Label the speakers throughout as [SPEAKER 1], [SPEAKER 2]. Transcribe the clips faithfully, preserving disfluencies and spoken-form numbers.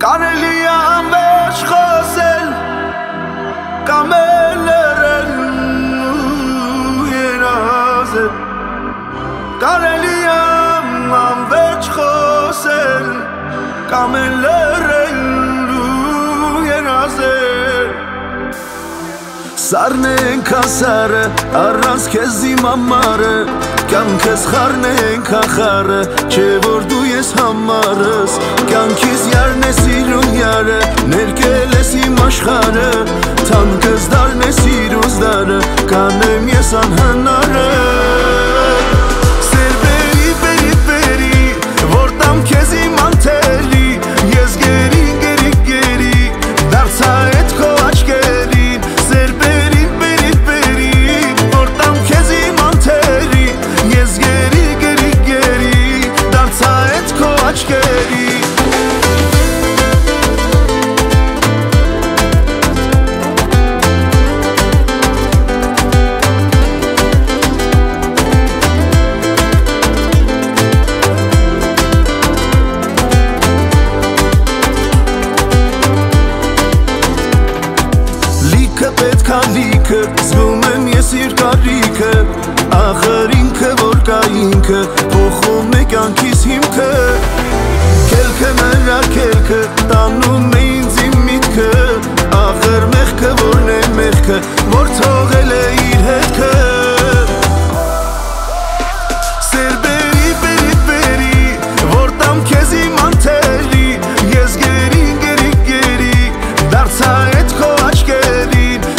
[SPEAKER 1] Կարելի է անվերջ խոսել կամ էլ լռել ու երազել Կարելի է անվերջ խոսել կամ էլ լռել ու երազել Սառնենք ասարը, առանց քեզ իմ ամարը Կյանքս խառնենք ախարը, չէ որ դու ես համարս Կյանքիս յարն ես իրուն յարը, ներկել ես իմ աշխարը Թանկս դարն ես իրուզ դարը, կանեմ ես անհնարը Սեր բերի, բերի, բերի, որ տամ քեզ իմ անթելի Ես գերի, գերի, գերի, դարձա էտ քո աչքերին Սեր բերի, բերի, բերի, որ տամ քեզ իմ անթելի Ես գերի, գերի, գերի, դարձա էտ քո աչքերի Պետքա լիքը, զգում եմ ես իր կարիքը Ախր ինքը որ կա ինքը, փոխում է կյանքիս հիմքը Կելքը նրա կելքը, տանում է ինձ իմ միտքը Ախր մեղքը որն է մեղքը, որ թողել է իր հետքը Սեր բերի, բերի, բերի, որ տամ քեզ իմ անթելի Ես գերի, գերի, գերի, դարձա էտ քո աչքերի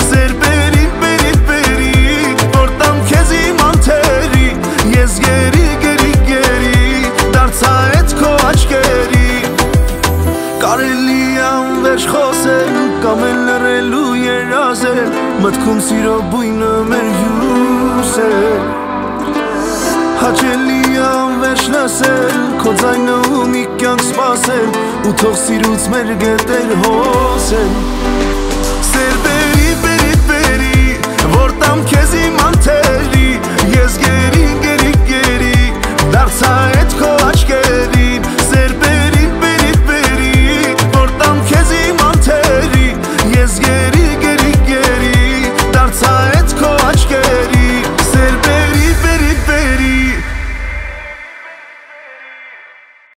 [SPEAKER 1] Ես գերի, գերի, գերի, դարձա էտ քո աչքերի Կարելի անվերջ խոսել, կամ էլ լռել ու երազել Մտքում սիրո բույնը մեր հյուսել Հաճելի անվերջ լսել, քո ձայնը ու մի կյանք սպասել Ու թող սիրուց մեր գետեր հոսել